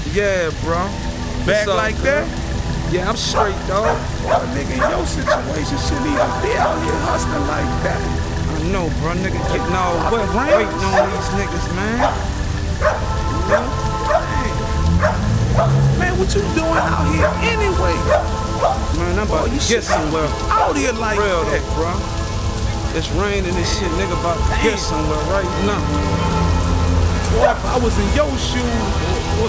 Yeah, bro. Back What's up, like girl? that? Yeah, I'm straight, dog. Well, nigga, in your situation shouldn't even be out here hustling like that. I know, bro. Nigga getting all wet, waiting on these niggas, man. You know? Man, what you doing out here anyway? Man, I'm about to get somewhere. Out here like Real that. though, bro. It's raining and shit, nigga. About to get somewhere right now. Boy, if I was in your shoes,